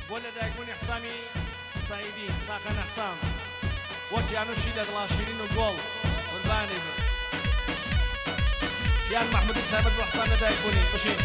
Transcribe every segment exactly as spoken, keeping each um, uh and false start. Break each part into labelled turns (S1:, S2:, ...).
S1: بۆ لەدایکبوونی حسامی سەعیدی چاکان حسام وەک یانوشی دەدڵا شیرین و گۆڵ قوربانی بن یان محمودی تایبەت بۆ حسام لەدایکبوونی بشین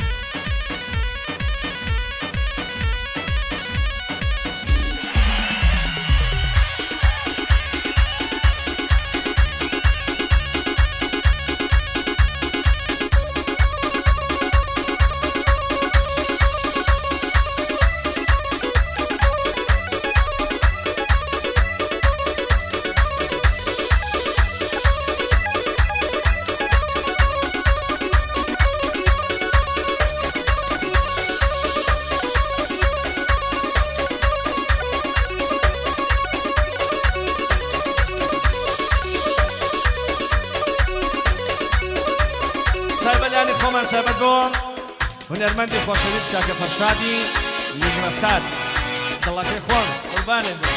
S1: خۆمان سابەت بۆ هونەرمەندی خۆشەویست کاکە فەرشادی نیگرەفتار دڵەکەی خۆم قوربانێ بێ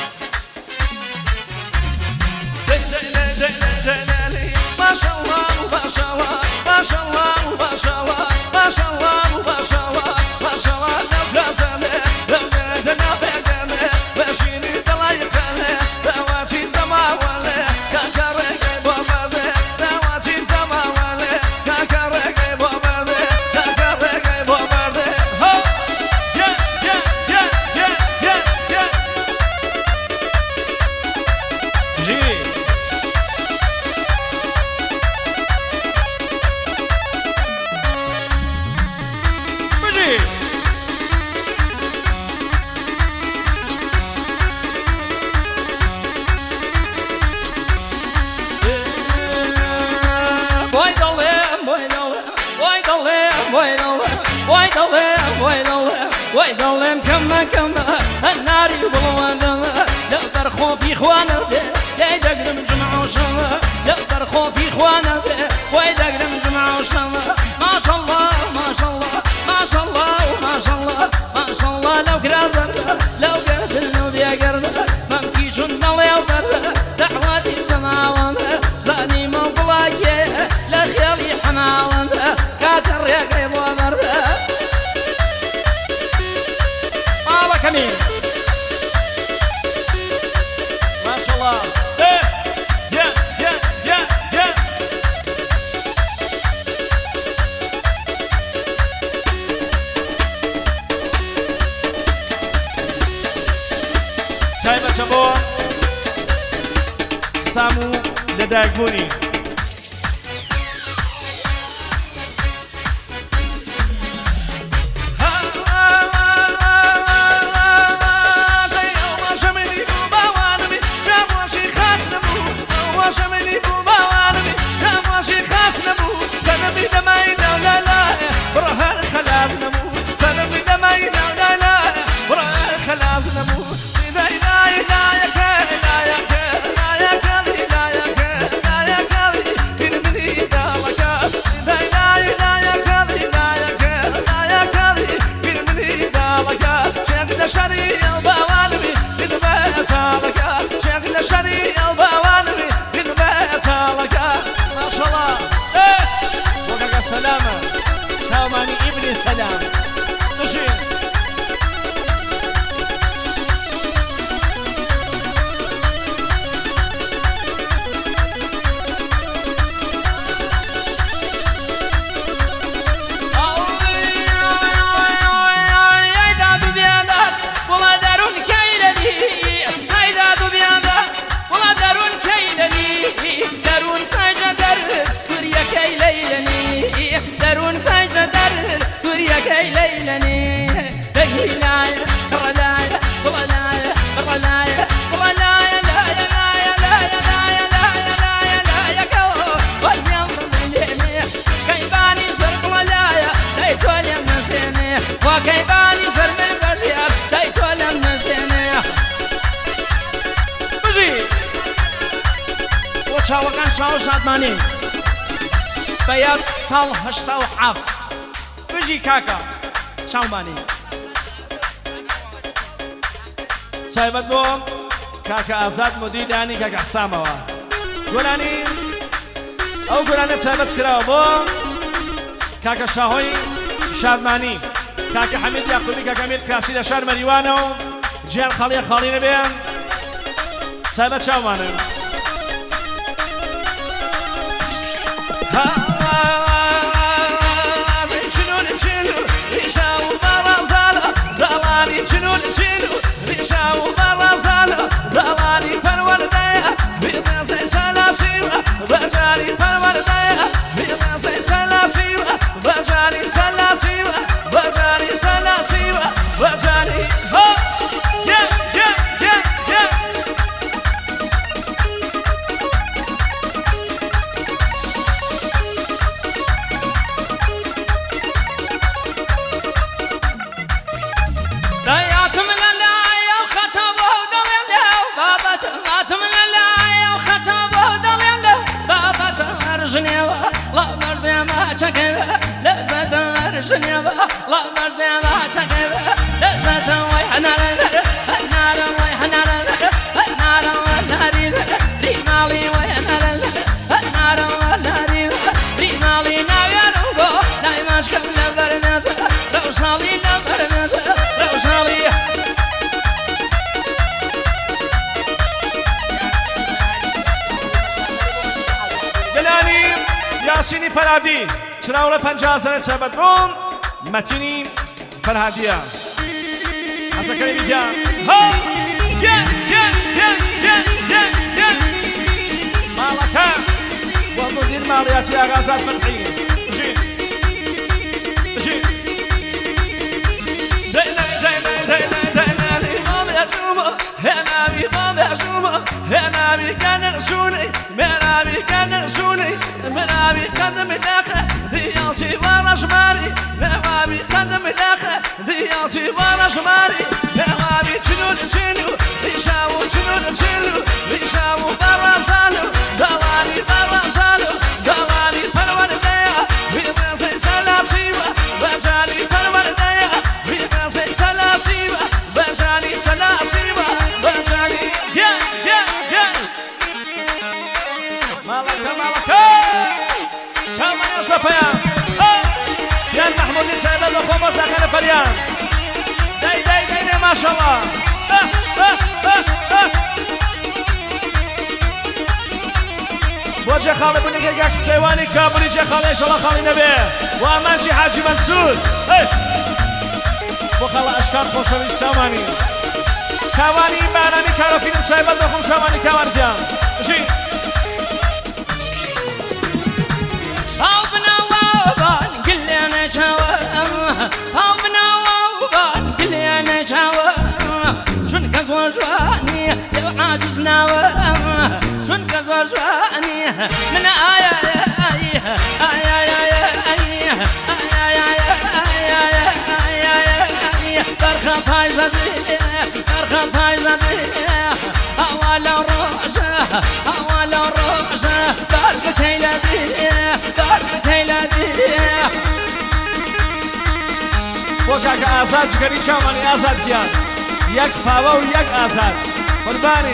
S1: ماشەڵڵا و باشەڵا ماشەڵڵا و باشەڵا ماشەڵڵا و باشەڵا ماشەڵڵا لەو گازەمێ لەو نێدە ناپێگەمێ بەشینی دڵایەکەنێ داواچی زەماوەڵێ کاکە ڕێگەی بۆ بەردێ داواچی زەماوەڵێ کاکە ڕێگەی بۆ بەردێ کاکە ڕێگەی بۆ بەردێ هۆ یە یە یە یە یە یە ژی وای دڵێم کەمە کەمە هەناری بڵوانەوە لەو دەرخۆفی خوانە بێ لای دەگرم جمعوشەوە لەو دەرخۆفی خوانە بێ وای دەگرم جمعوشەوە ماشەڵڵا ماشەڵڵا ماشەڵڵا و ماشەڵڵا ماشەڵڵا لەو کرازەردە لەو گەردن و دێگەردە مەمکی چون دەڵێو بەردە دەحواتی زەماوەندە زانیمە بڵاکێ لە خێڵی حەماوەندە کاتە ڕێگەی بۆ بەردە كمين ما شاء الله ايه يا يا يا يا تايمة شبوه سامو لدايقبوني سلامة سلاماني ابني سلام تشين وكيباني سر من البريات تايتو لما سنة بجي وشاو كان شاو شادماني بيات صال هشتا وحاف بجي كاكا شاو ماني سايبت بوم كاكا آزاد مديداني كاكا حساموا قولاني او قولاني سايبت سكراو بوم كاكا شاهوي شادماني
S2: کاکە حەمید یاقوبی کاکە ئەمیر کاسی لە شار مەریوانەوە گیان خاڵیە خاڵی نەبێ سایبەت چاوانە
S1: Geneva, la mas de la chakeva, la zata way hanara, hanara way hanara, hanara way hanara, rimali way hanara, hanara way hanara, rimali na yarugo, na imash kam la barnasa, rawsali la barnasa, rawsali.
S2: Delani, Yasini Faradi. چراوله پنجاه سنه سبت بون متینی فرهادیه حسن کنی بیدیا ها یه یه یه یه یه یه مالکه و مدیر مالیاتی آغازات فتحی جی جی دینا دینا دینا دینا لیمان یجوما هنا بیمان یجوما هنا بیکن رسولی منا بیکن رسولی منا بیکن ملاخه ديالتي ورا جماري نوابي قدم الاخه ديالتي ورا جماري نوابي تشنو تشنو يشاو تشنو تشنو يشاو برازالو دواني برازالو دواني پرورديا بيبسي سلاسيبا بجاني پرورديا بيبسي سلاسيبا بجاني سلاسيبا بجاني يا يا يا مالك مالك شوفيان يا محمود سيد الحكومة ساكن فريان داي داي داي ما شاء الله وجه خالي بني كيك سيواني كابري جه خالي ان شاء الله خالي نبي وامانجي حاجي منصور وخلا اشكال خوشوي ساماني كواني باناني كارفين سيد الحكومة شواني كواني جام جي شون كسر جواني يا عاجز ناوى شون كسر جواني من آية آية آية آية آية آية آية آية فرخة فايزة فرخة فايزة أول روجة أول روجة دارك تيلادي دارك تيلادي وكاك آزاد جگری چاوانی آزاد گیان یک پاوا و یک آزاد قربانی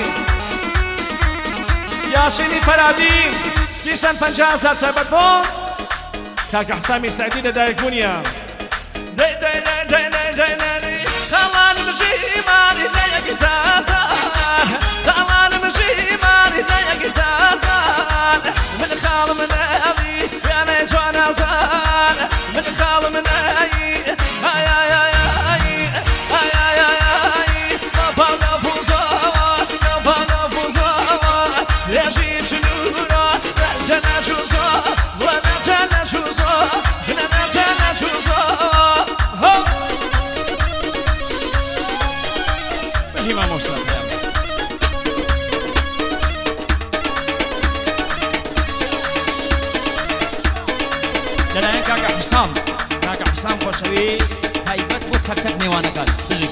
S2: یاسینی فرادی دیسان پنجاه آزاد سبت بون کاک حسامی سعدی لدایک بونیا دی دی دی دی دی دی خالان مجیمانی لیک تازان خالان مجیمانی لیک تازان من خال من أبي يعني جوان أزان من خال من أي أي أي أي أي أي أي أي نبى نفوزا نبى نفوزا يجي جنورا جنا جوزا ولا جنا جوزا جنا جنا جوزا بجي ما موصل كاكا حسام كاكا حسام خوشويس تايبت بو تك تك نيوانا قال بجي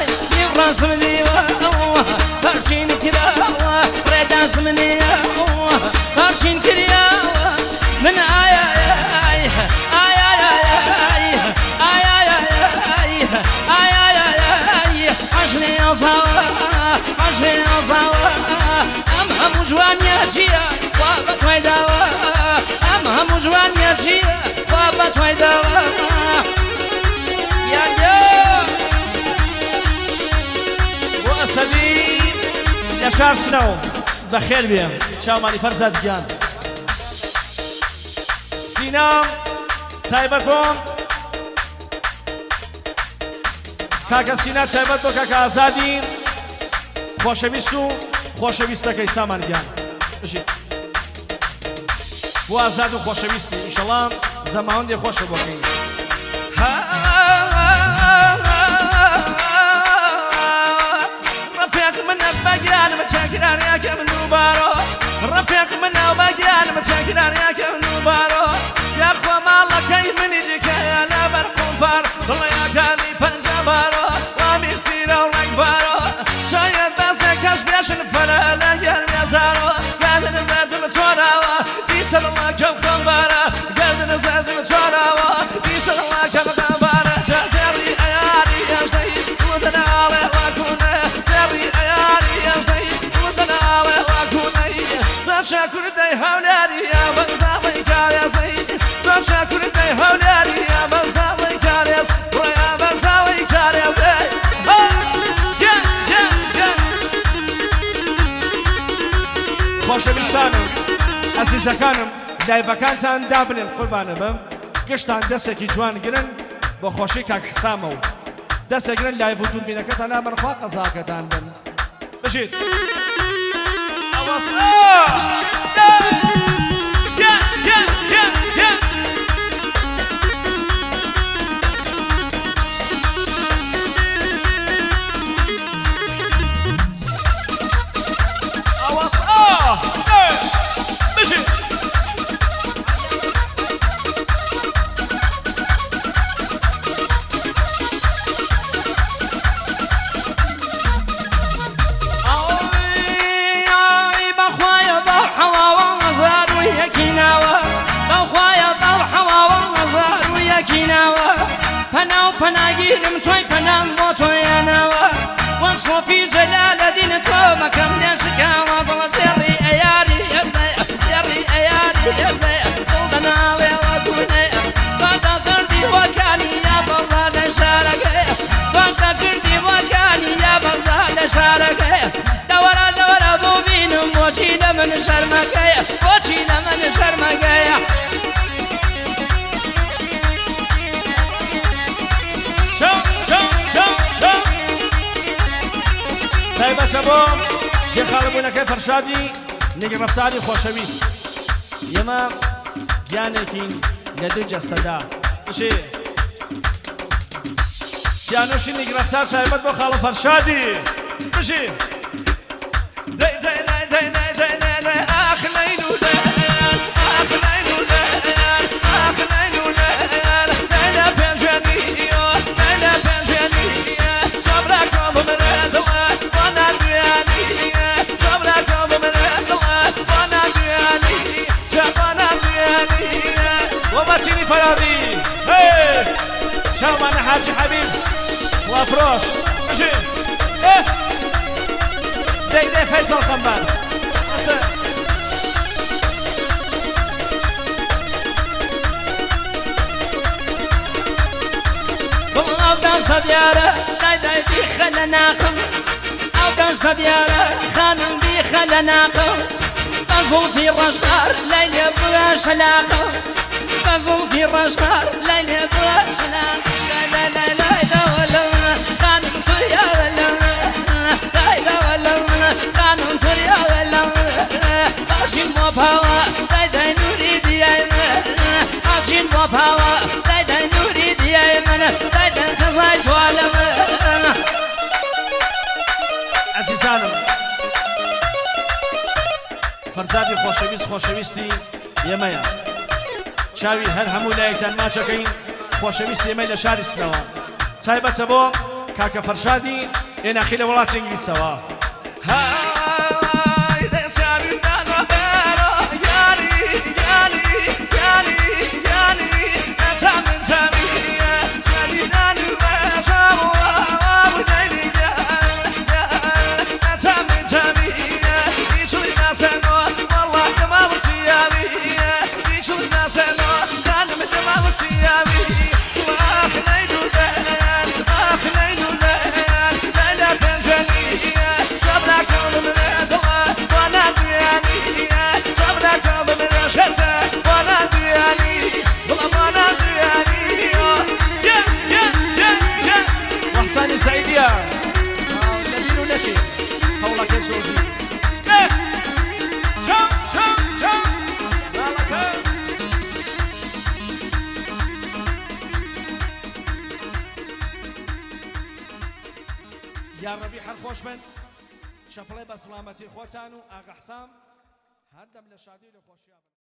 S1: راسم ديوا فرشين كذا ريد اسمني ماشین کریاوە من ئایا ئایا ئایا ئایا ئایا عەژنێ ئەزاوە عەژنێ ئەزاوە ئەم هەموو جوانیە چییە وا بە توای داوە ئەم هەموو جوانیە چییە وا بە توای داوە
S2: بۆ ئەسەدی لە شار سنەوە بەخێر بێم چاومانی فەرزاد گیان سینام تایبەت بۆم کاکە سینا تایبەت بۆ کاکە ئازادی خۆشەویست و خۆشەویستەکەی سامان گیان بژیت بۆ ئازاد و خۆشەویستی ئینشەڵا زەماوەندێ خۆشە بۆکەی ڕەفیق منە بەگیانمە چاکرانیاکە من دووبارۆ ڕەفیق منە و بەگیانمە چاکرانیاکە من دووبارۆ یاخوا ماڵەکەی منی دیکەیە لە بەر قومپار دڵەیەکانی پەنجە بارۆ وامیستیرە و ڕێک بارۆ شاید بەسێ کەس بێشن فەرە لە گەرمێ زارۆ گەردنە زەردم چۆراوە دیسەڵەکەم خەمبارە گەردنە زەردم چۆراوە دیسەڵەکەم خەمبارە جەزێڕی ئەیاری هێژدەی وتەناڵێ واکوونە زێڕی ئەیاری هێژدەی وتەناڵێ واکوونەی دەشە کوردەی هەولێریە بەزاڵی کارێزەی دەشە کوردەی هەولێریە بەزاڵی کارێز ڕێیا بەزاڵی کارێزەی خۆشەویستانم ئەزیزەکانم لایڤەکانتان دابنێن قوربانە بم گشتان دەستێکی جوان گرن بۆ خۆشی کاک حسامە و دەستێگرن لایڤ و دووربینەکەتان لامەرخوا قەزاکەتان بن بژیت ئەوەسە
S1: پەناگیرم تۆی پەنام بۆ تۆیانەوە وەک سۆفی جەلالەدین تۆ مەکەم لێ شکاوە بەڵە زێڕی ئەیاری هێزەیە زێڕی ئەیاری هێزەیە دڵ دەناڵێوە کوونەیە بەدە کردی وەکانی یا بەزا لە شارەکەیە بەدە کردی وەکانی یا بەزا لە شارەکەیە دەوەرە دەوەرە بۆ بینم بۆچی لە من شەرمەکەیە بۆچی لە من شەرمەکەیە
S2: تایبەتە بۆ جێخاڵبوونەکەی فەرشادی نیگەڕەفتاری خۆشەویست ئێمە گیانێکین لە دوو جەستەدا بشێ گیانۆشی نیگەڕەفتار تایبەت بۆ خاڵە فەرشادی بشێ دەی دەی دەی دەی دەی دەی دەی دەی ئاخ لەیلو دەی ئاخ لەیلو دەی ئاخ لەیلو دەی دەی لە پێنجێنیۆ دەی لە پێنجێنیە چۆبراکۆ بمرێتەوە ومرتيني فرادي هي شاومان حاجي حبيب وافروش ماشي ايه داي داي فيصل قنبان
S1: او دانس ديارة داي داي دي خلنا ناقم او دانس ديارة خانم دي خلنا ناقم بزول في الرجبار ليلة بلاش لاقم بزول في الرجبار ليلة بلاش لاقم لا لا لا لا ولا خانم تريا ولا لا لا ولا خانم تريا ولا عشين مو بهوا داي داي نوري دي عشين مو بهوا داي داي نوري دي داي داي كزايت ولا
S2: عزيزانم فەرزادی خۆشەویست خۆشەویستی ئێمەیە چاوی هەر هەموو لایەکتان ماچەکەین خۆشەویستی ئێمەی لە شاری سنەوە تایبەتە بۆ کاکە فەرشادی ئێناخی لە وڵاتی ئینگلیسەوە خۆش بن چەپڵێ بە سڵامەتی خۆتان و ئاگەحسام هەردەم لە شادی و لە خۆشییا بن